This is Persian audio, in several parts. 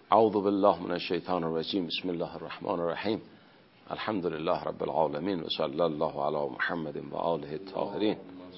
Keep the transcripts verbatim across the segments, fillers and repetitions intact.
اعوذ بالله من الشیطان الرجیم. بسم الله الرحمن الرحیم. الحمد لله رب العالمین و صلی الله علی محمد و آله الطاهرین.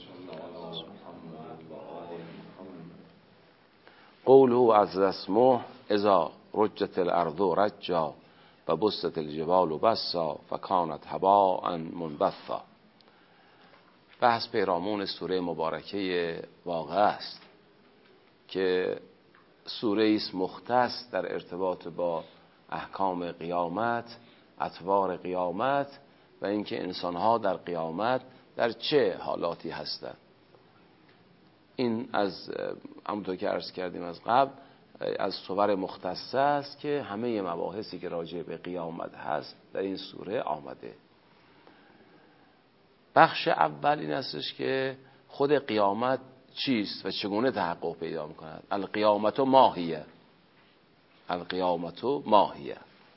قوله عز اسمه اذا رجت الارض رجا و بست الجبال بسا فکانت هباء منبثا. بحث پیرامون سوره مبارکه واقعه است که سوره است مختص در ارتباط با احکام قیامت، اطوار قیامت و اینکه انسانها در قیامت در چه حالاتی هستند. این از همونطور که عرض کردیم از قبل از سور مختصه است که همه مباحثی که راجع به قیامت هست در این سوره آمده. بخش اول این استش که خود قیامت چیست و چگونه تحقق پیدا می‌کند. القیامت ماهیه، القیامت ماهیه،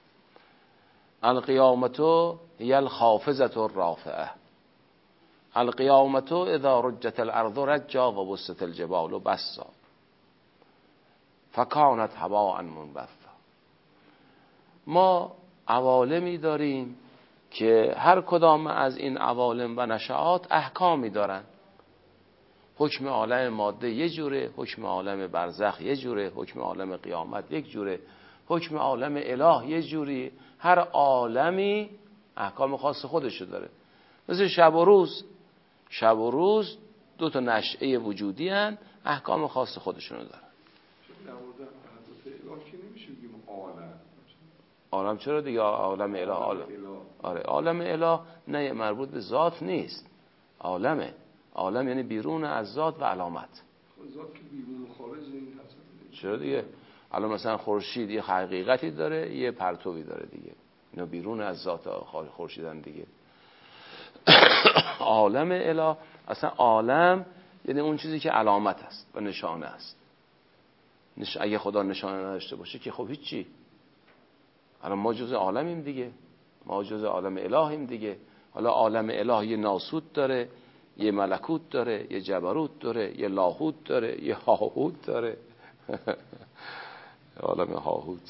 القیامت هی الخافضة الرافعه، القیامت اذا رجت الارض رجا و بست الجبال بسا فکانت هباء منبثا. ما عوالمی داریم که هر کدام از این عوالم و نشآت احکامی دارن. حکم عالم ماده یه جوره، حکم عالم برزخ یه جوره، حکم عالم قیامت یک جوره، حکم عالم اله یه جوری. هر عالمی احکام خاص خودشو داره. مثل شب و روز، شب و روز دو تا نشأه وجودی هن، احکام خاص خودشونو دارن. عالم چرا دیگه؟ عالم اله، عالم آره عالم اله نه مربوط به ذات نیست، عالمه. عالم یعنی بیرون از ذات و علامت. ذات که بیرون و خارج این هست. چرا دیگه؟ الان مثلا خورشید یه حقیقتی داره، یه پرتوی داره دیگه. اینا بیرون از ذات خورشیدن دیگه. عالم اله اصلا عالم یعنی اون چیزی که علامت است و نشانه است. نش... اگه خدا نشانه نداشته باشه که خب هیچی. الان ما جزء عالمیم دیگه، ما جزء عالم الهیم دیگه. حالا عالم اله یه ناسوت داره، یه ملکوت داره، یه جبروت داره، یه لاهوت داره، یه هاهوت داره. عالم هاهوت.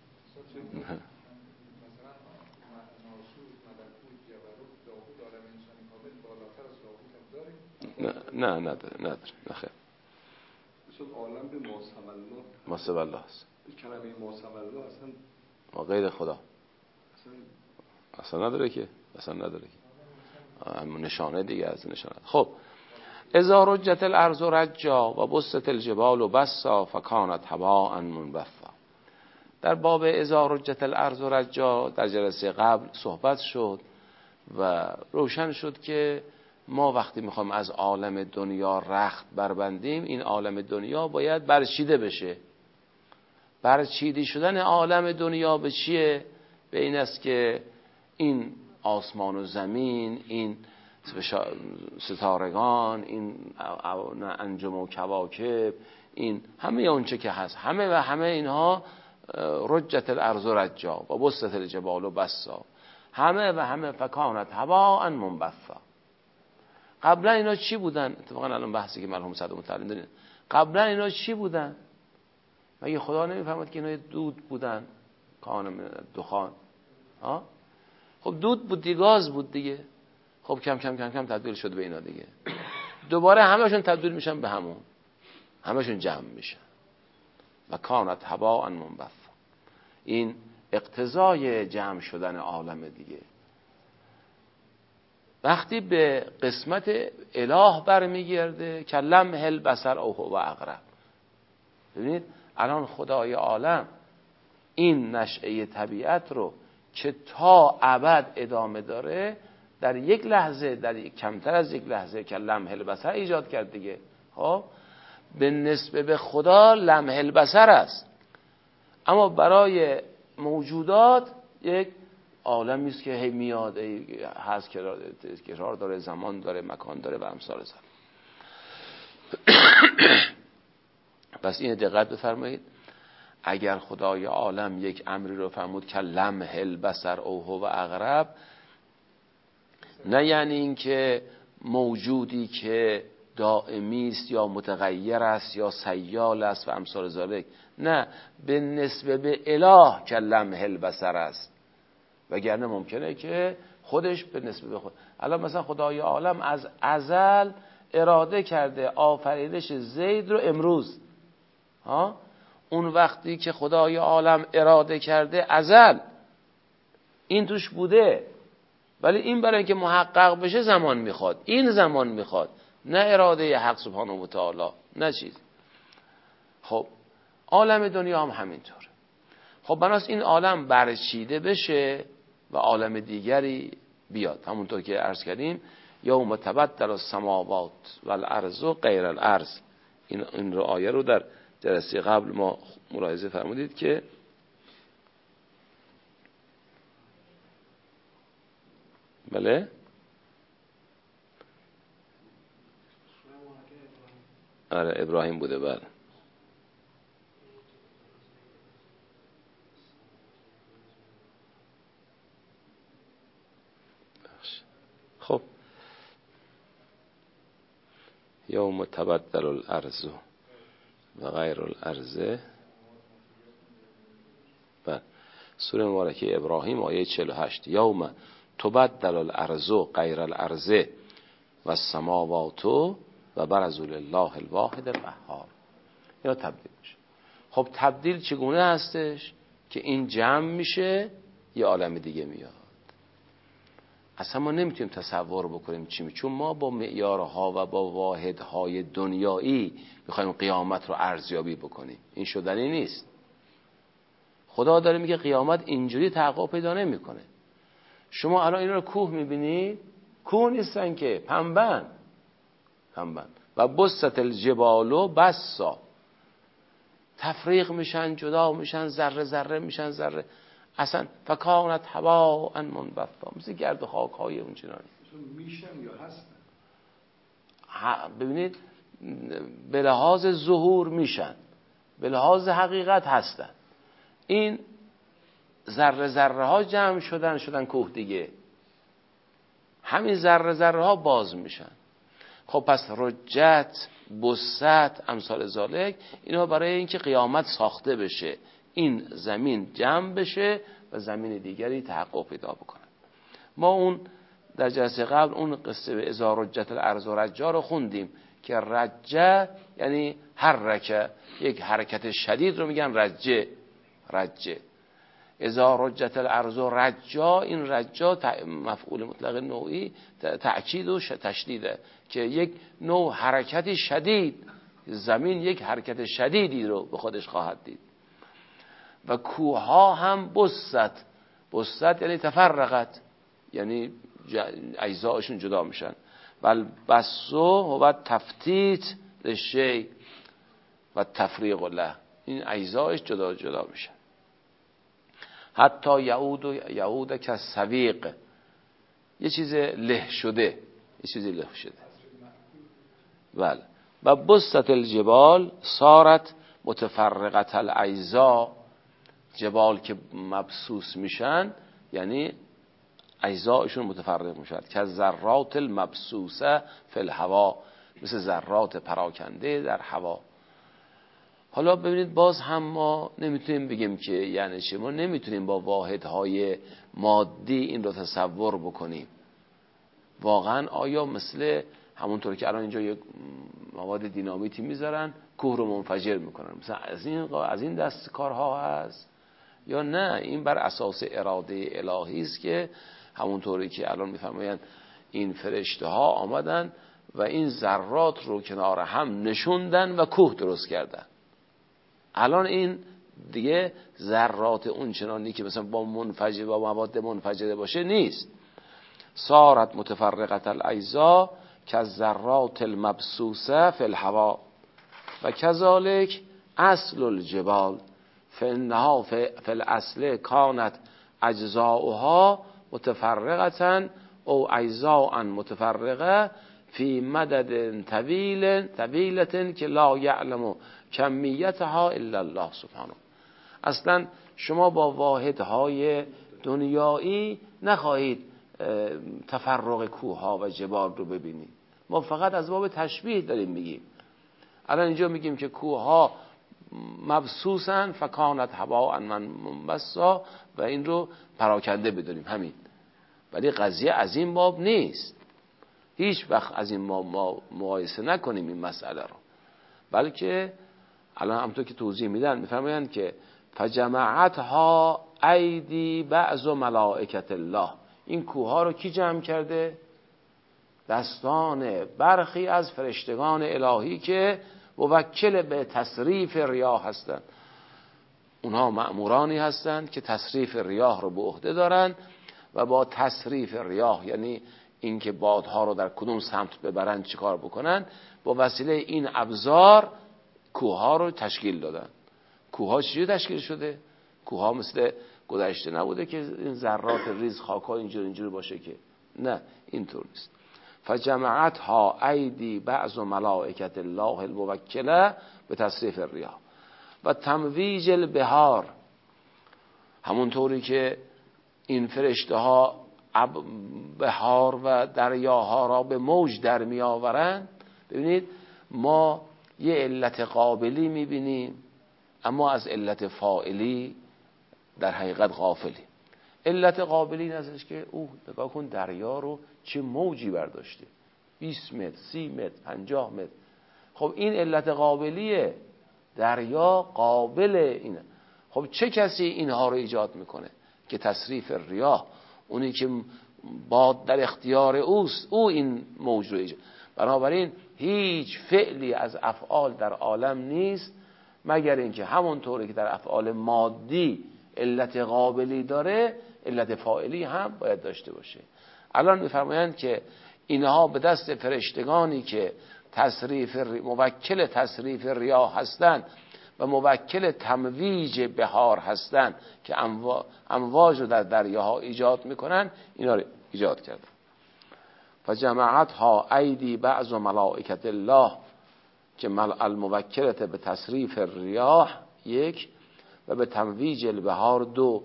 نه نه نداره نداره نخیر. شد عالم به ماسم الله، ماسم الله است. کلمه ماسم الله اصلا ما غیر خدا اصلا اصلا نداره که، اصلا نداره که نشانه دیگه از نشانه. خب اذا رجت الارض رجا و بست الجبال بسا فکانت هباء منبثا. در باب اذا رجت الارض رجا در جلسه قبل صحبت شد و روشن شد که ما وقتی میخوایم از عالم دنیا رخت بربندیم، این عالم دنیا باید برچیده بشه. برچیده شدن عالم دنیا به چیه؟ به این است که این آسمان و زمین، این ستارگان، این انجم و کواکب، این همه اونچه که هست، همه و همه اینها رجت الارض رجا و بست الجبال و بسا، همه و همه فکانت هباء منبثا. قبلا اینا چی بودن؟ اتفاقا الان بحثی که مرحوم صدر متعلم دارین، قبلا اینا چی بودن؟ مگه خدا نمیفهمد که اینا دود بودن؟ کان دخان. ها؟ خب دود بود دیگه، گاز بود دیگه. خب کم کم کم کم تبدیل شد به اینا دیگه. دوباره همشون تبدیل میشن به همون، همشون جمع میشن و کانت هباء منبثا. این اقتضای جمع شدن عالم دیگه. وقتی به قسمت اله برمیگرده که لمح البصر او هو اقرب. ببینید الان خدای عالم این نشأه طبیعت رو که تا ابد ادامه داره در یک لحظه، در یک کمتر از یک لحظه که لمح البصر ایجاد کرد دیگه. خب به نسبت به خدا لمح البصر است، اما برای موجودات یک عالمی است که هی میاد هست، کرار داره، زمان داره، مکان داره و امثال ذلک. پس این دقت بفرمایید. اگر خدای عالم یک امری رو فرمود که لمح البصر او هو اقرب، نه یعنی این که موجودی که دائمی است یا متغیر است یا سیال است و امثال ذلک، نه به نسبه به اله که لمح البصر است، وگرنه ممکنه که خودش به نسبه به خود. الان مثلا خدای عالم از ازل اراده کرده آفرینش زید رو امروز، ها اون وقتی که خدای عالم اراده کرده ازل این توش بوده، ولی این برای اینکه محقق بشه زمان میخواد، این زمان میخواد، نه اراده حق سبحانه و تعالی، نه چیز. خب عالم دنیا هم همینطور. خب بناس این عالم برچیده بشه و عالم دیگری بیاد، همونطور که عرض کردیم یوم تبدل السماوات والارض غیر الارض. این این رو آیه رو در جلسه قبل ما ملاحظه فرمودید که بله آره ابراهیم بوده. بله خب یوم تبدل الارض و غیر الارض. بله سوره مبارکه ابراهیم آیه چهل و هشت یوم تبدل الارض غیر الارض و السماوات و برزوا لله الواحد القهار. یا تبدیل میشه. خب تبدیل چگونه هستش که این جمع میشه یه عالم دیگه میاد؟ اصلا ما نمیتونیم تصور بکنیم چی می، چون ما با معیارها و با واحدهای دنیایی میخوایم قیامت رو ارزیابی بکنیم، این شدنی نیست. خدا داره میگه قیامت اینجوری تحقق پیدا نمیکنه. شما الان اینا رو کوه میبینید، کوه نیستن که، پنبن پنبن و بسط الجبال بسا، تفریق میشن، جدا میشن، ذره ذره میشن، ذره اصلا فکانت هواء منبثا، مثل گرد و خاک های اون چنانی میشن یا هستن. ببینید به لحاظ ظهور میشن، به لحاظ حقیقت هستن. این ذره ذره ها جمع شدن شدن کوه دیگه، همین ذره ذره ها باز میشن. خب پس رجت، بسط، امثال ذالک، اینا برای اینکه قیامت ساخته بشه، این زمین جمع بشه و زمین دیگری تحقق پیدا بکنه. ما اون در جلسه قبل اون قصه به اذا رجت الارض رجا رو خوندیم که رجه یعنی حرکه، یک حرکت شدید رو میگن رجه. رجه اذا رجت الارض رجا، این رجا مفعول مطلق نوعی تأکید و تشدیده که یک نوع حرکتی شدید، زمین یک حرکت شدیدی رو به خودش خواهد دید. و کوها هم بسط، بسط یعنی تفرقت، یعنی اجزایشون جدا میشن. و بسو و تفتیت لشی و تفریق له، این اجزایش جدا جدا میشن. حتی یعود و یعود که سویق، یه چیز له شده، یه چیزی له شده. بله. و بسط الجبال صارت متفرقت الاجزا، جبال که مبسوس میشن یعنی اجزایشون متفرق میشن، که ذرات المبسوسه فی الهوا، مثل ذرات پراکنده در هوا. حالا ببینید باز هم ما نمیتونیم بگیم که یعنی چه، ما نمیتونیم با واحدهای مادی این رو تصور بکنیم. واقعا آیا مثل همونطور که الان اینجا یک مواد دینامیتی میذارن کوه رو منفجر میکنن، مثلا از این از این دست کارها هست یا نه؟ این بر اساس اراده الهی است که همونطوری که الان میفرمایند این فرشته ها آمدن و این ذرات رو کنار هم نشوندن و کوه درست کردن. الان این دیگه ذرات اون چنانی که مثلا با منفجر با مواد منفجره باشه نیست. صارت متفرقت الاجزا کالذرات المبسوسه فی الهوا و کذالک اصل الجبال فانها فی الاصل کانت اجزاؤها متفرقه او اجزاء متفرقه فی مدد طویل طویلة که لا یعلم کمیتها الا الله سبحانه. اصلا شما با واحدهای دنیایی نخواهید تفرق کوهها و جبال رو ببینید. ما فقط از باب تشبیه داریم میگیم. الان اینجا میگیم که کوهها مبسوسن فکانت هباء منبثا و این رو پراکنده بدونیم همین. ولی قضیه از این باب نیست، هیچ وقت از این ما مقایسه نکنیم این مسئله رو، بلکه الان همونطور که توضیح میدن میفرمایند که فجمعتها ایدی بعض ملائکت الله، این کوه رو کی جمع کرده؟ دستان برخی از فرشتگان الهی که موکل به تصریف ریاح هستند. اونها مأمورانی هستند که تصریف ریاح رو به عهده دارند و با تصریف ریاح، یعنی اینکه بادها رو در کدوم سمت ببرند چیکار بکنن، با وسیله این ابزار کوه ها رو تشکیل دادن. کوه ها چجوری تشکیل شده؟ کوه ها مثل گذشته نبوده که این ذرات ریز خاک ها اینجور اینجور باشه، که نه، اینطور نیست. فجمعتها ایدی بعض ملائکت الله الموکله به تصریف الریاح و تمویج البحار، همونطوری که این فرشته ها بحار و دریاها را به موج در می آورند. ببینید ما یه علت قابلی می بینیم اما از علت فاعلی در حقیقت غافلیم. علت قابلی این ازش که اوه نگاه کن دریا رو چه موجی برداشته، بیست متر، سی متر، پنجاه متر. خب این علت قابلیه، دریا قابل اینه. خب چه کسی اینها رو ایجاد میکنه؟ که تصریف ریاح، اونی که باد در اختیار اوست، او این موج رو ایجاد. بنابراین هیچ فعلی از افعال در عالم نیست مگر اینکه همونطوری که در افعال مادی علت قابلی داره، علت فاعلی هم باید داشته باشه. الان میفرمایند که اینها به دست فرشتگانی که تصریف موکل تصریف ریاح هستند و موکل تمویج بحار هستند که امواج رو در دریاها ایجاد میکنن، اینا رو ایجاد کردن. فجمعتها ایدی بعض ملائکت الله که الموکلت به تصریف ریاح یک و به تمویج البحار دو.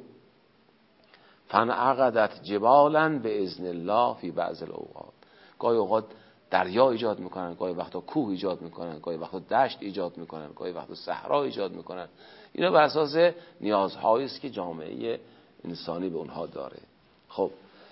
فانعقدت جبالا به اذن الله فی بعض الاوقات، گاهی اوقات دریا ایجاد میکنن، گاهی وقتا کوه ایجاد میکنن، گاهی وقتا دشت ایجاد میکنن، گاهی وقتا صحرا ایجاد میکنن. اینا بر اساس نیازهایی است که جامعه انسانی به اونها داره. خب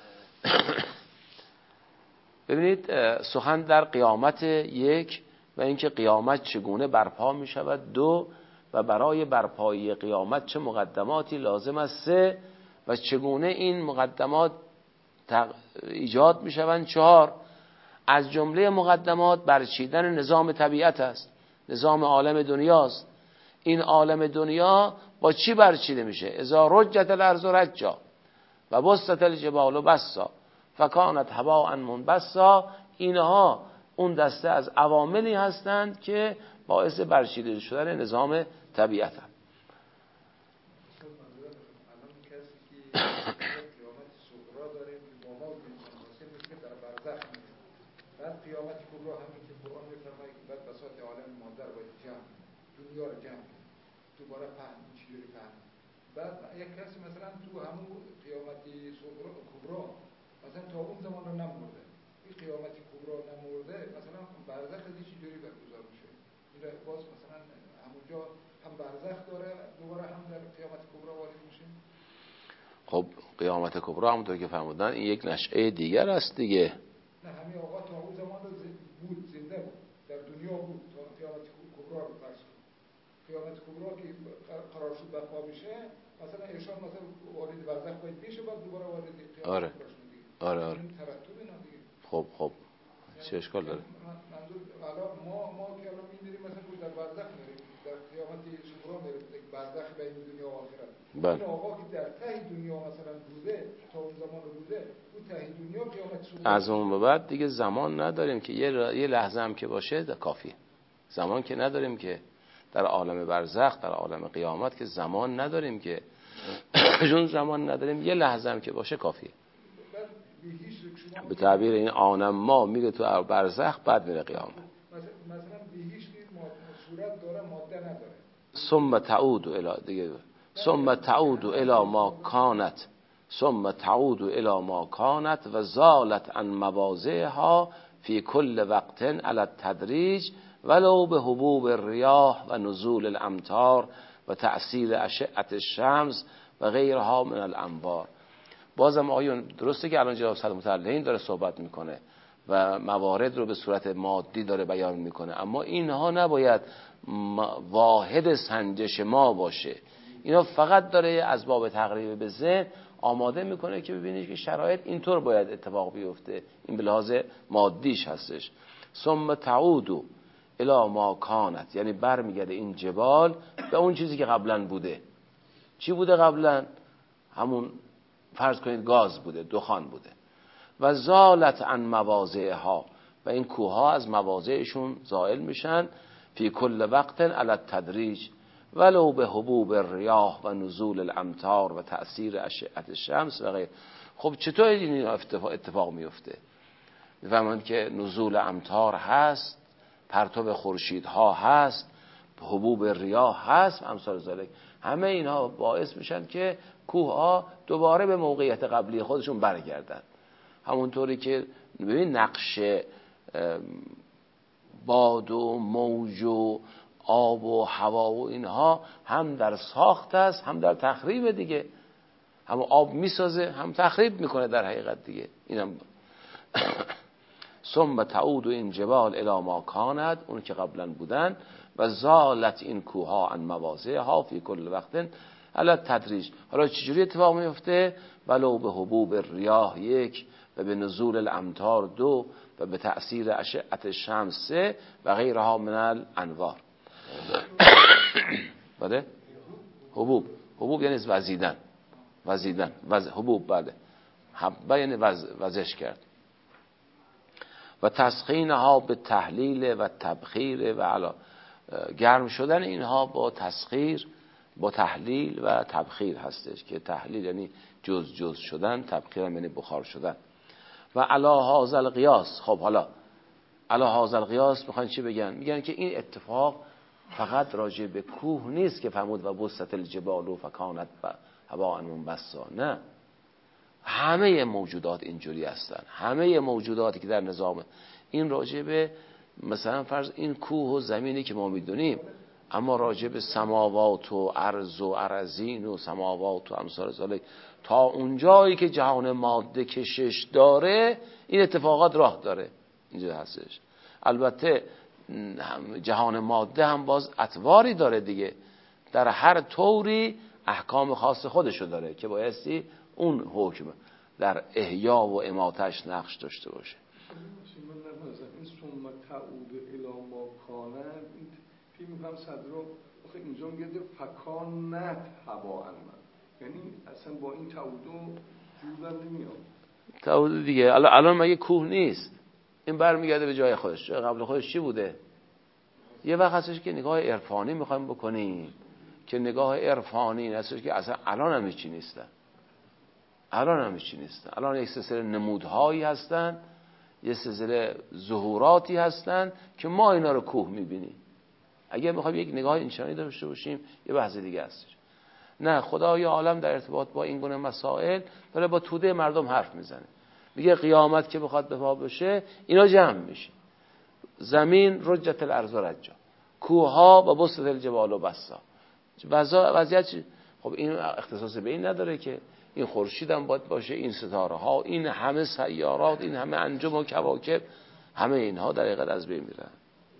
ببینید سخن در قیامت یک و اینکه قیامت چگونه برپا می شود دو، و برای برپایی قیامت چه مقدماتی لازم است سه، و چگونه این مقدمات ایجاد می شوند چهار. از جمله مقدمات برچیدن نظام طبیعت است، نظام عالم دنیاست. این عالم دنیا با چی برچیده میشه؟ اذا رجت الارض رجا و بسط الجبال بسا فکانت هباء منبثا. اینها اون دسته از عواملی هستند که باعث برچیده شدن نظام طبیعت هستند. بعد قیامت کبرا همین که قرآن میفرماید که بعد بساط عالم مادر باید جمع دنیا رو جمع دوباره فهم چجوری فهم. بعد یک کسی مثلا تو همون قیامتی صغرا کبرا مثلا تا اون زمان رو نمورده، این قیامتی کبرا نمورده، مثلا برزخ ازی چجوری برگزار میشه؟ میره باز مثلا همونجا هم برزخ داره دوباره هم در قیامت کبرا وارد میشه. خب قیامت کبرا همونطور که فرمودن این یک نشأه دیگر است دیگه. نه همین آقا تا اون زمان رو بود، زنده بود، در دنیا بود تا قیامت کبرا رو فرض کنید. قیامت کبرا که قرار شد برپا بشه، مثلا ایشان مثلا وارد برزخ باید بشه، بعد دوباره وارد قیامت آره. کبرا شد دیگه. آره آره. این ترتیب اینا دیگه. خب خب چه اشکال داره؟ منظور حالا ما ما که الان می‌دونیم مثلا بود در برزخ میریم، در قیامت کبرا میریم، برزخ بین دنیا و آخرت. این آقا که در ته دنیا مثلا بوده، تا اون زمان بوده، اون ته دنیا قیامت کبرا. از اون به بعد دیگه زمان نداریم که یه یه لحظه هم که باشه کافیه. زمان که نداریم که در عالم برزخ، در عالم قیامت که زمان نداریم که چون زمان نداریم یه لحظه هم که باشه کافیه. به تعبیر این آنم ما میره تو برزخ بعد میره قیامت. مثلا بیهیش صورت داره ماده نداره. ثم تعود الی دیگه ثم تعود الی ما کانت ثم تعود الی ما کانت و زالت عن مواضعها فی کل وقت علی التدریج ولو به حبوب الریاح و نزول الامطار و تأثیر اشعة الشمس و غیرها من الانوار. بازم آیون درسته که الان جناب صدر متعلقین داره صحبت میکنه و موارد رو به صورت مادی داره بیان میکنه، اما اینها نباید واحد سنجش ما باشه. اینا فقط داره از باب تقریب به ذهن آماده میکنه که ببینید که شرایط اینطور باید اتفاق بیفته. این به لحاظ مادیش هستش. ثم تعود الی ما کانت، یعنی برمیگرده این جبال به اون چیزی که قبلا بوده. چی بوده قبلا؟ همون فرض کنید گاز بوده، دخان بوده. و زالت عن مواضعها، و این کوها از مواضعشون زائل میشن. فی کل وقت علی التدریج ولو به حبوب الریاح و نزول الامطار و تأثیر اشعة الشمس و غیر. خب چطور این اتفاق میفته؟ میفهمند که نزول امطار هست، پرتو خورشیدها هست، حبوب ریاح هست، امثال ذالک. همه اینها باعث میشن که کوهها دوباره به موقعیت قبلی خودشون برگردن. همونطوری که ببین نقش باد و موج و آب و هوا و اینها هم در ساخت است هم در تخریب دیگه. هم آب میسازه هم تخریب میکنه در حقیقت دیگه. اینم ثم تعود این جبال الی ما کانت، اون که قبلا بودن. و زالت این کوها عن مواضعها فی کل وقت علی التدریج. حالا چجوری اتفاق میفته؟ ولو به حبوب الریاح یک، و به نزول الامطار دو، و به تأثیر اشعة الشمس سه، و غیرها من الانوار. بله؟ حبوب حبوب یعنی وزیدن وزیدن وز... حبوب بله حبه یعنی وز... وزش کرد. و تسخینها به تحلیل و تبخیر و علا گرم شدن اینها با تسخیر، با تحلیل و تبخیر هستش که تحلیل یعنی جز جز شدن، تبخیر یعنی بخار شدن. و علا هذا القیاس. خب حالا علا هذا القیاس میخوان چی بگن؟ میگن که این اتفاق فقط راجع به کوه نیست که فرمود و بسط الجبال و فکانت و هواء منبثا. نه، همه موجودات اینجوری هستن. همه موجوداتی که در نظام این راجع به مثلا فرض این کوه و زمینی که ما میدونیم، اما راجع به سماوات و ارض و ارضین و سماوات و امثال ذالک تا اونجایی که جهان ماده کشش داره این اتفاقات راه داره. اینجا هستش. البته جهان ماده هم باز اطواری داره دیگه، در هر طوری احکام خاص خودشو داره که بایستی اون حکم در احیا و اماتش نقش داشته باشه. این ثم تعود الی ما کان، این فیلم میگم صدرا آخه اینجا میگه فکانت هوا انمن، یعنی اصلا با این تعودو جور نمیاد. تعود دیگه الان الان مگه کوه نیست؟ این برمیگرده به جای خودش. جای قبل خودش چی بوده؟ یه وقت هستش که نگاه عرفانی میخوایم بکنیم که نگاه عرفانی هستش که اصلا الان هم هیچی نیستن. الان هم هیچی نیستن. الان یک سلسله نمودهایی هستن، یه سلسله ظهوراتی هستن که ما اینا رو کوه میبینیم. اگه میخوایم یک نگاه انسانی داشته باشیم یه بحث دیگه هستش. نه، خدای عالم در ارتباط با این گونه مسائل داره با توده مردم حرف میزنه. میگه قیامت که بخواد به پا بشه اینا جمع میشه. زمین رجت الارض رجا، کوهها و بسط الجبال و بسا. وضعیت خب این اختصاص به این نداره که این خورشید هم باید باشه، این ستاره ها، این همه سیارات، این همه انجم و کواکب، همه اینها در حقیقت از بین میرن.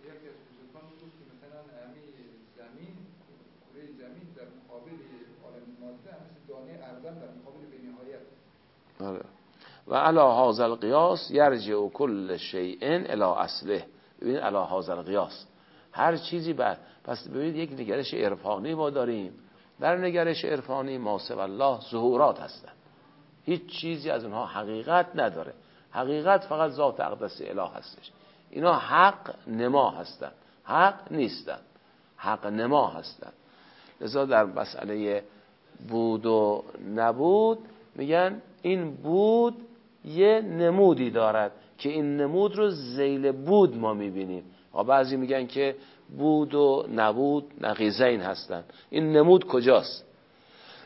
و علی هذا القیاس یرجع کل شیء الی اصله. ببینید علی هذا القیاس هر چیزی بر پس ببینید یک نگرش عرفانی ما داریم. در نگرش عرفانی ما سوی الله ظهورات هستن، هیچ چیزی از اونها حقیقت نداره. حقیقت فقط ذات اقدس اله هستش. اینا حق نما هستن، حق نیستن، حق نما هستن. لذا در مسئله بود و نبود میگن این بود یه نمودی دارد که این نمود رو ذیل بود ما میبینیم. و بعضی میگن که بود و نبود نقیضین هستن. این نمود کجاست؟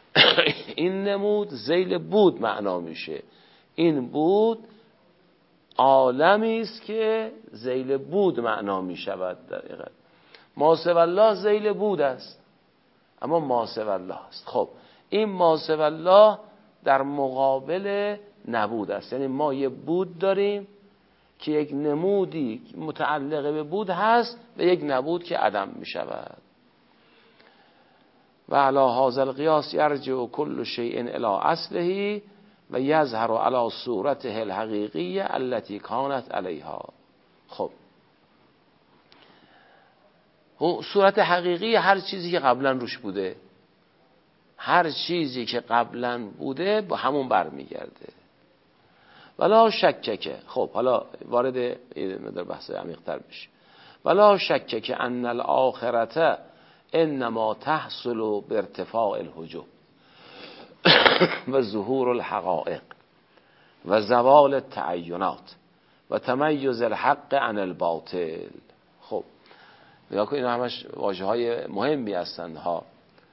این نمود ذیل بود معنا میشه. این بود عالمی است که ذیل بود معنا می شود. در حقیقت ما سوی الله ذیل بود است، اما ما سوی الله است. خب این ما سوی الله در مقابل نبود است، یعنی ما یه بود داریم که یک نمودی متعلق به بود هست و یک نبود که عدم می شود. و علی هذا القیاس یرجع کل شیء الی اصله و یظهر علی صورته الحقیقیه التي کانت علیها. خب صورت حقیقی هر چیزی که قبلا روش بوده، هر چیزی که قبلا بوده با همون برمیگرده. ولا شک که، خب حالا وارد در بحث عمیق‌تر بشه. ولا شک که ان الاخرته انما تحصل بارتفاع الحجب و ظهور الحقائق و زوال التعینات و تمیز الحق عن الباطل. خب نگاه کن، اینا همش واژه‌های مهمی هستند ها.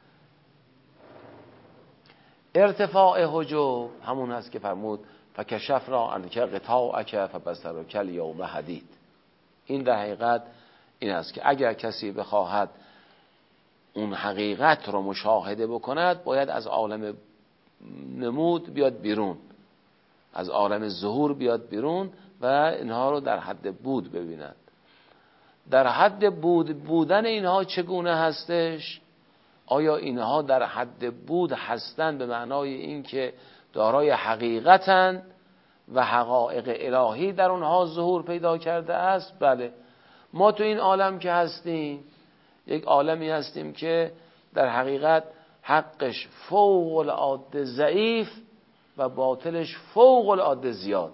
ارتفاع حجب همون هست که فرمود فکشفنا عنک غطاءک فبصرک الیوم حدید. این در حقیقت این است که اگر کسی بخواهد اون حقیقت رو مشاهده بکند باید از عالم نمود بیاد بیرون، از عالم ظهور بیاد بیرون و اینها رو در حد بود ببیند. در حد بود بودن اینها چگونه هستش؟ آیا اینها در حد بود هستند به معنای اینکه دارای حقیقتن و حقایق الهی در اونها ظهور پیدا کرده است؟ بله. ما تو این عالم که هستیم یک عالمی هستیم که در حقیقت حقش فوق العاده ضعیف و باطلش فوق العاده زیاد.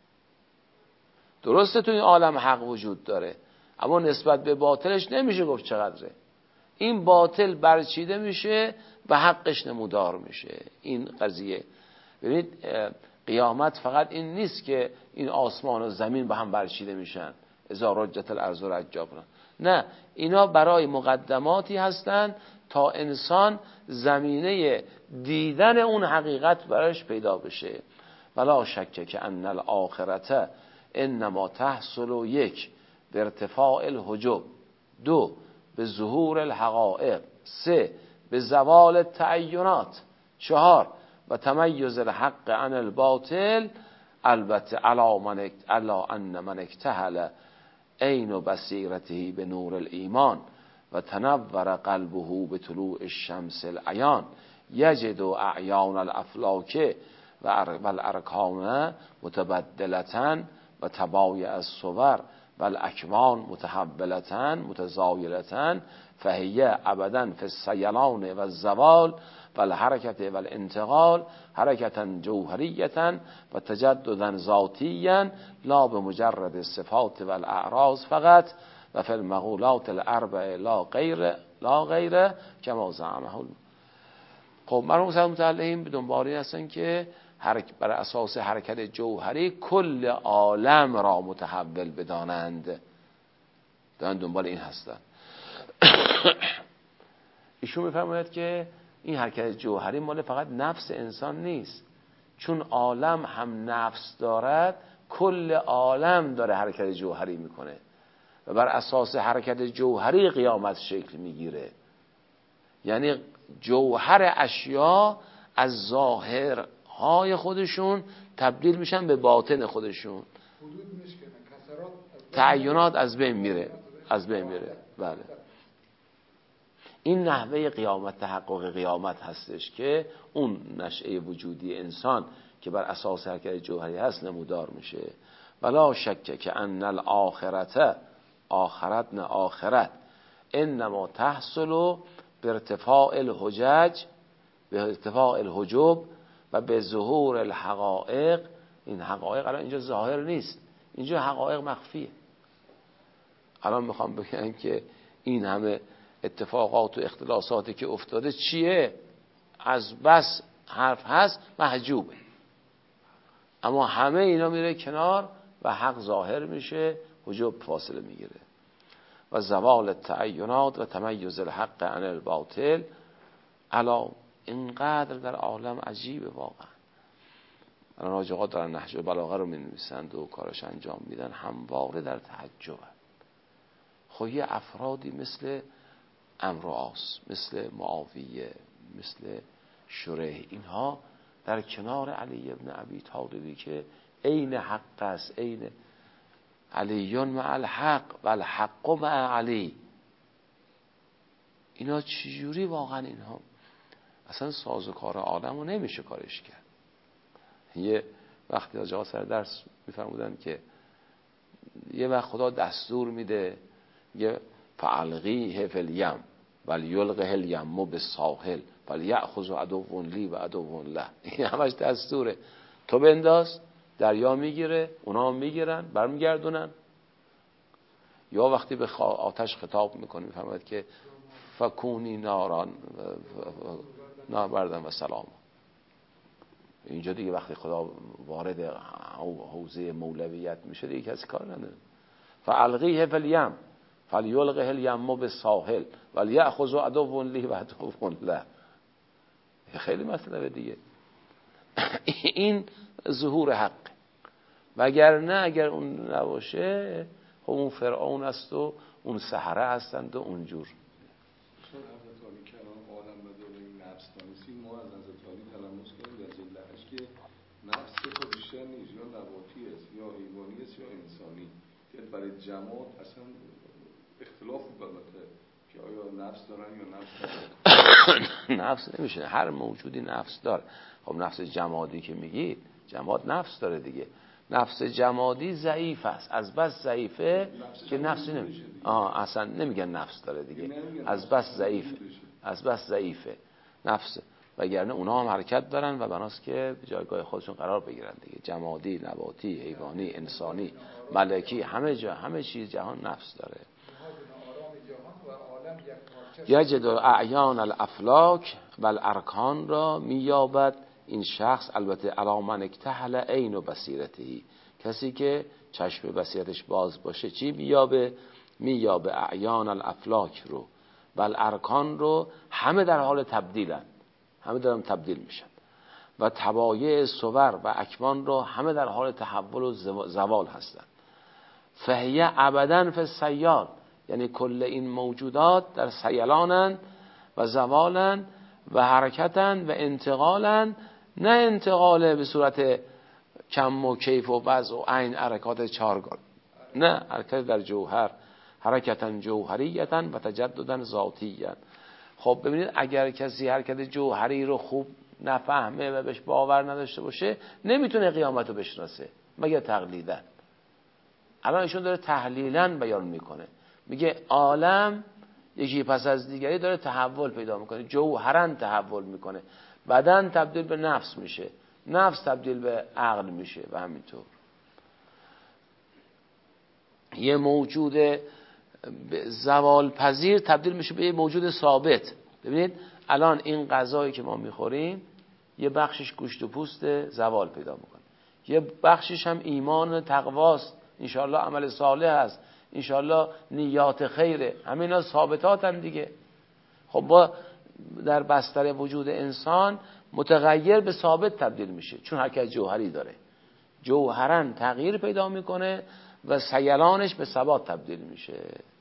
درسته تو این عالم حق وجود داره، اما نسبت به باطلش نمیشه گفت چقدره. این باطل برچیده میشه و حقش نمودار میشه. این قضیه ببینید، قیامت فقط این نیست که این آسمان و زمین به هم برچیده میشن اذا رجت الارض رجا، نه، اینا برای مقدماتی هستند تا انسان زمینه دیدن اون حقیقت براش پیدا بشه. ولا شک که ان الاخرته انما تحصل یک به ارتفاع الحجب، دو به ظهور الحقائق، سه به زوال التعینات، چهار و تمیز الحق عن الباطل. البته علا من علا ان من اکتحل عین بصیرته به نور الایمان و تنور قلبه به طلوع الشمس العیان یجد اعیان الافلاک و الارکان متبدلتن و تبایع الصور و الاکوان متحولتن متزایلتن فهیه ابدا فی السیلان و الزوال و الحرکت و الانتقال حرکتا جوهریتا و تجددا ذاتیا لا بمجرد الصفات و الاعراض فقط و فی المقولات الاربع لا غیر لا غیر کما زعمه. خب مرحوم صاحب متعلقین به دنبال این هستن که بر اساس حرکت جوهری کل عالم را متحول بدانند، دارن دنبال این هستن. ایشون میفرماید که این حرکت جوهری مال فقط نفس انسان نیست، چون عالم هم نفس دارد کل عالم داره حرکت جوهری میکنه و بر اساس حرکت جوهری قیامت شکل میگیره. یعنی جوهر اشیا از ظاهرهای خودشون تبدیل میشن به باطن خودشون، تعینات از بین میره از بین میره بله. این نحوه قیامت، تحقق قیامت هستش که اون نشأه وجودی انسان که بر اساس حرکت جوهری هست نمودار میشه. ولا شک که ان الاخرته، آخرت نه آخرت، انما تحصل به ارتفاع الحجج، به ارتفاع الحجب و به ظهور الحقائق. این حقایق الان اینجا ظاهر نیست، اینجا حقایق مخفیه. الان میخوام بگم که این همه اتفاقات و اختلاساتی که افتاده چیه؟ از بس حرف هست محجوبه، اما همه اینا میره کنار و حق ظاهر میشه، حجب فاصله میگیره. و زوال التعینات و تمیز الحق عن الباطل. علا اینقدر در عالم عجیبه واقعا. الان حاج آقا دارن نهج البلاغه رو می‌نویسند و کارش انجام میدن، همواره در تعجب. خب یه افرادی مثل عمرو عاص، مثل معاویه، مثل شریح، اینها در کنار علی ابن ابی طالبی که عین حق است، عین علیون مع الحق و الحق مع علی، اینا چجوری واقعا اینها اصلا سازوکار عالم رو نمیشه کارش کرد. یه وقتی آقا سر درس میفرمودن که یه وقت خدا دستور میده یه فعلقیه فی الیم ولیلقه الیم بالساحل ولیأخذ عدو لی و عدو له، این همش دستوره، تو بنداز دریا میگیره، اونا هم میگیرن برمیگردونن. یا وقتی به آتش خطاب میکنه میفرماید که فکونی ناران نابردن و سلام. اینجا دیگه وقتی خدا وارد حوزه مولویت میشه دیگه کسی کار نداره. فالقیه فی الیم فلیلقه الیم بالساحل ولیأخذ عدو لی و عدو له، خیلی مسئله دیگه. این ظهور حق، وگرنه اگر اون نباشه خب اون فرعون است و اون سحره هستند و اونجور. چون حضرت علی کلام عالم و دوره نفس دانستی، ما از حضرت علی تلمس کنیم در جلدهش که نفس تو بیشتر نیست، یا نباتی است یا حیوانی است یا انسانی. که برای جماعت اصلا اختلاف البته که آیا نفس دارن یا نفس دارن. نفس نمیشه، هر موجودی نفس داره. خب نفس جمادی که میگید، جماد نفس داره دیگه. نفس جمادی ضعیف است، از بس ضعیفه که نفسی نمیشه. آه اصلا نمیگن نفس داره دیگه، از بس ضعیفه، از بس ضعیفه نفس، وگرنه اونا هم حرکت دارن و بناست که جایگاه خودشون قرار بگیرن دیگه. جمادی، نباتی، حیوانی، انسانی، ملکی، همه جا همه چیز جهان نفس داره. یجد اعیان الافلاک و الارکان را میابد این شخص، البته علامن اکتحل عین و بصیرتی، کسی که چشم بصیرتش باز باشه چی میابه؟ میابه اعیان الافلاک رو و الارکان رو، همه در حال تبدیلن، همه دارن تبدیل میشن، و تبایع صور و اکوان رو همه در حال تحول و زوال هستن. فهیه ابداً فی السیال، یعنی کل این موجودات در سیلانن و زوالن و حرکتن و انتقالن، نه انتقال به صورت کم و کیف و وضع و عین حرکات چارگان، نه، حرکت در جوهر، حرکتن جوهریتن و تجددن ذاتیتن. خب ببینید اگر کسی حرکت جوهری رو خوب نفهمه و بهش باور نداشته باشه نمیتونه قیامت رو بشناسه مگر تقلیدن. الان ایشون داره تحلیلاً بیان میکنه، میگه عالم یکی پس از دیگری داره تحول پیدا میکنه، جوهراً تحول میکنه، بدن تبدیل به نفس میشه، نفس تبدیل به عقل میشه و همینطور. یه موجود زوال پذیر تبدیل میشه به یه موجود ثابت. ببینید الان این غذایی که ما میخوریم یه بخشش گوشت و پوست زوال پیدا میکنه، یه بخشش هم ایمان و تقواست، انشاءالله عمل صالح هست، انشاءالله نیات خیره، همه اینا ثابتات هم دیگه. خب با در بستر وجود انسان متغیر به ثابت تبدیل میشه، چون حرکت جوهری داره، جوهرن تغییر پیدا میکنه و سیلانش به ثبات تبدیل میشه.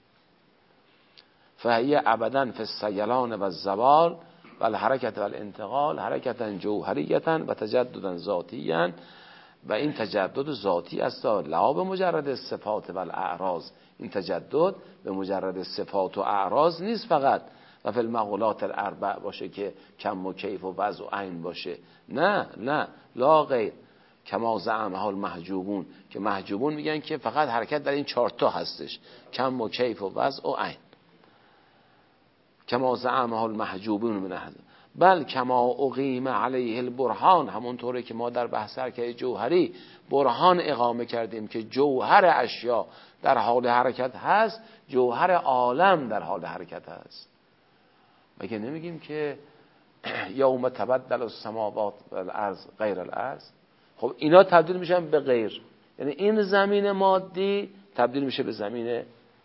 فهیه ابداً فی السیلان و الزوال و الحرکت و الانتقال حرکتا جوهریتا و تجددا ذاتیا، و این تجدد ذاتی است لا به مجرد صفات و الاعراض. این تجدد به مجرد صفات و اعراض نیست فقط و فی المقولات الاربع باشه که کم و کیف و وضع و عین باشه، نه نه، لا غیر، کما زعمه المحجوبون، که محجوبون میگن که فقط حرکت در این چهار تا هستش، کم و کیف و وضع و عین، کما زعمه المحجوبون من اهل، بل کما اقیم علیه البرهان، همونطوره که ما در بحث حرکت جوهری برهان اقامه کردیم که جوهر اشیا در حال حرکت هست، جوهر عالم در حال حرکت هست. مگه نمیگیم که یوم تبدل السماوات والارض غیر الارض؟ خب اینا تبدیل میشن به غیر، یعنی این زمین مادی تبدیل میشه به زمین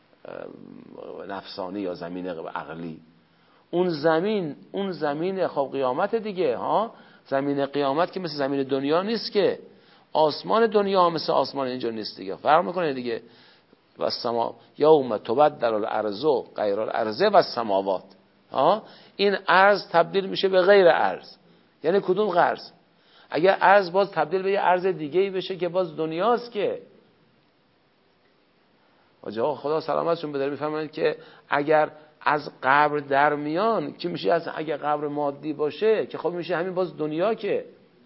نفسانی یا زمین عقلی. اون زمین اون زمین خب قیامت دیگه ها، زمین قیامت که مثل زمین دنیا نیست که، آسمان دنیا مثل آسمان اینجا نیست دیگه، فرق میکنه دیگه. و السما یوم تبدل الارض غیر الارض و السماوات. ها این ارض تبدیل میشه به غیر ارض. یعنی کدوم ارض؟ اگر ارض باز تبدیل به یه ارض دیگه‌ای بشه که باز دنیاست که آقا خدا سلامتشون بده میفهمند که اگر از قبر در میان که میشه، از اگر قبر مادی باشه که خب میشه همین باز دنیا که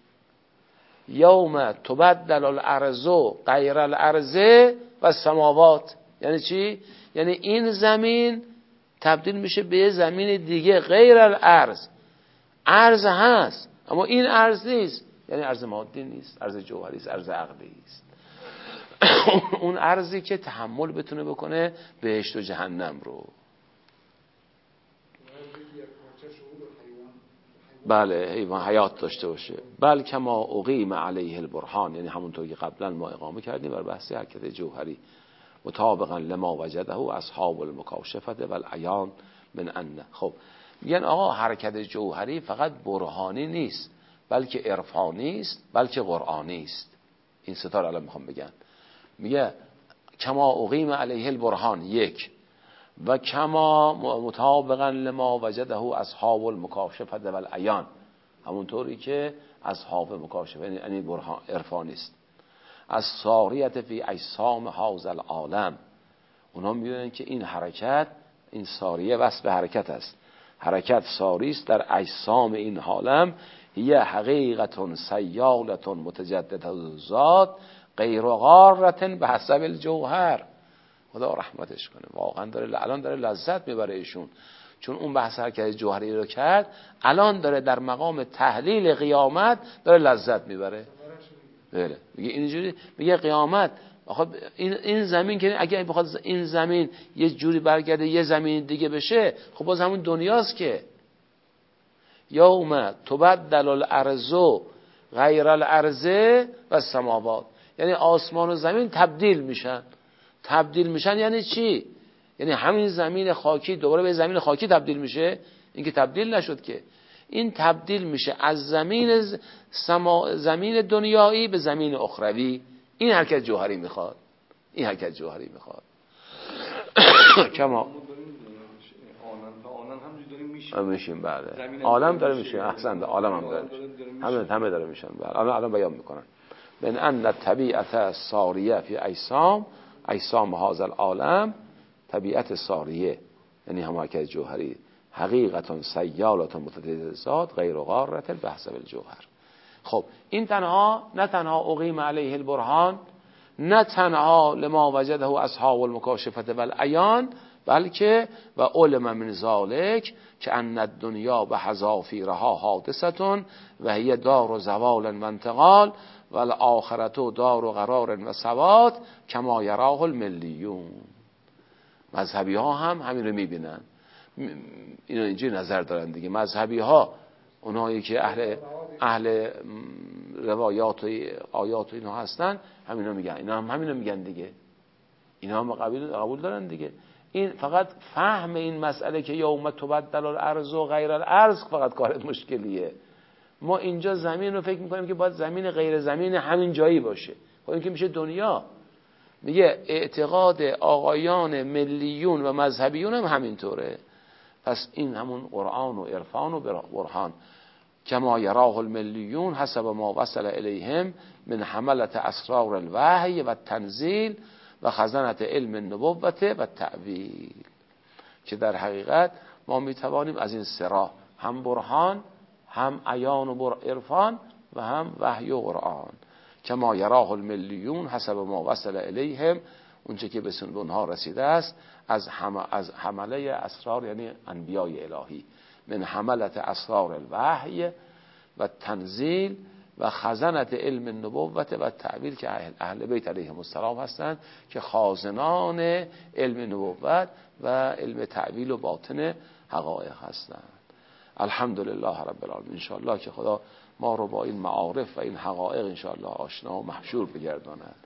یوم تبدل الارض غیر الارض و السماوات. یعنی چی؟ یعنی این زمین تبدیل میشه به زمین دیگه غیر الارض. ارض هست اما این ارض نیست، یعنی ارض مادی نیست، ارض جوهری است، ارض عقلی است. اون ارضی که تحمل بتونه بکنه بهشت و جهنم رو. بله حیوان حیات داشته باشه. بل کما اقیم علیه البرهان، یعنی همونطور که قبلا ما اقامه کردیم بر بحث حرکت جوهری، مطابقا لما وجده اصحاب المکاشفه و العیان من ان. خب میگن آقا حرکت جوهری فقط برهانی نیست بلکه عرفانی است بلکه قرآنی است. این ستاره الان میخوام بگن. میگه کما اقیم علیه البرهان یک، و کما مطابقا لما وجده اصحاب المکاشفه و العیان، همونطوری که اصحاب مکاشفه یعنی برهان عرفانی است. از ساریت فی اجسام هذا العالم، اونا میگن که این حرکت، این ساریه وصف حرکت است، حرکت ساری است در اجسام این عالم، هی حقیقت سیالت متجدده الذات غیر غارة به حسب الجوهر. خدا رحمتش کنه، واقعا داره الان داره لذت میبره ایشون، چون اون بحث حرکت جوهری رو کرد، الان داره در مقام تحلیل قیامت داره لذت میبره. بله میگه اینجوری، میگه قیامت آخه این این زمین که اگه بخواد این زمین یه جوری برگرده یه زمین دیگه بشه، خب باز همون دنیاست که یوم تبدل الارض غیر الارض و السماوات، یعنی آسمان و زمین تبدیل میشن. تبدیل میشن یعنی چی؟ یعنی همین زمین خاکی دوباره به زمین خاکی تبدیل میشه؟ این که تبدیل نشد که، این تبدیل میشه از زمین سما... زمین دنیایی به زمین اخروی. این حرکت جوهری میخواد، این حرکت جوهری میخواد. کما آنن تا آنن همونجوری داریم میشیم میشیم بله، عالم داره میشه، احسنت، عالم هم داره میشه، همه همه داره میشن. الان الان بیان میکنن من ان طبیعت ساریه فی اجسام اجسام هذا العالم، طبیعت ساریه یعنی هم حرکت جوهری، حقیقتا سیالات متجدده الذات غیر غارة به حسب الجوهر. خب این تنها نه تنها اقیم علیه البرهان، نه تنها لما وجده اصحاب المکاشفه و العیان، بلکه و علم من ذالک که ان الدنیا به حذافیرها حادثه و هی دار زوال و انتقال و الاخرة دار قرار و ثبات کما یراه الملیون. مذهبی ها هم همین رو میبینن، اینو اینجوری نظر دارن دیگه. مذهبی ها اونایی که اهل اهل روایات و آیات و اینا هستن همینا میگن، اینا هم همینو میگن دیگه، اینا هم قبول قبول دارن دیگه. این فقط فهم این مسئله که یوم تبدل الارض و غیر الارض فقط کار مشکلیه. ما اینجا زمین رو فکر میکنیم که باید زمین غیر زمین همین جایی باشه، خب این که میشه دنیا. میگه اعتقاد آقایان ملیون و مذهبیون هم همینطوره. پس این همون قرآن و عرفان و برهان کما یراه الملیون حسب ما وصل الیهم من حملت اسرار الوحی و تنزیل و خزنت علم النبوت و تعویل، که در حقیقت ما میتوانیم از این سرا هم برهان هم عیان و عرفان و هم وحی و قرآن کما یراه الملیون حسب ما وصل الیهم، اونچه که به اونها رسیده است از حم... از حمله اسرار یعنی انبیای الهی، من حملت اسرار الوحی و تنزیل و خزنت علم النبوت و تعویل، که اهل, اهل بیت علیهم السلام هستند که خازنان علم نبوت و علم تعویل و باطن حقایق هستند. الحمدلله رب العالمین. ان شاء الله که خدا ما رو با این معارف و این حقایق ان شاء الله آشنا و محشور بگرداند.